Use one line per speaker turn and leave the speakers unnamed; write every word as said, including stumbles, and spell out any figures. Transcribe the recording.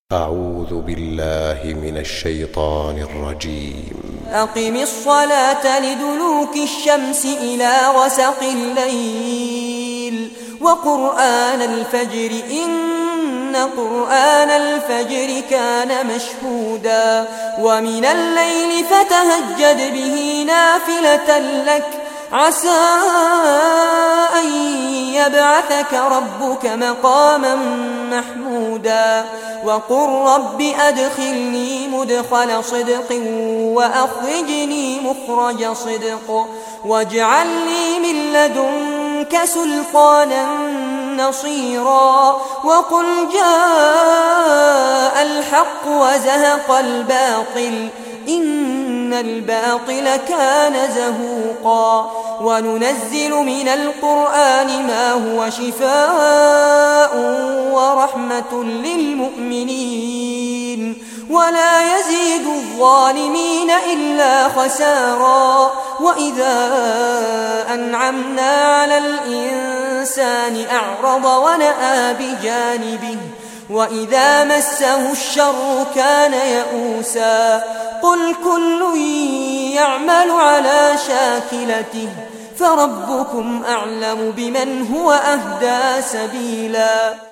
أعوذ بالله من الشيطان الرجيم.
أقم الصلاة لدلوك الشمس إلى غسق الليل وقرآن الفجر إن قرآن الفجر كان مشهودا ومن الليل فتهجد به نافلة لك عسى أن يبعثك ربك مقاما محمودا وقل رب أدخلني مدخل صدق وأخرجني مخرج صدق واجعل لي من لدنك سلطانا نصيرا وقل جاء الحق وزهق الباطل إن الباطل كان زهوقا وننزل من القرآن ما هو شفاء ورحمة للمؤمنين ولا يزيد الظالمين إلا خسارا وإذا أنعمنا على الإنسان أعرض ونأى بجانبه وإذا مسه الشر كان يئوسا قل كل يعمل على شاكلته فربكم أعلم بمن هو أهدى سبيلا.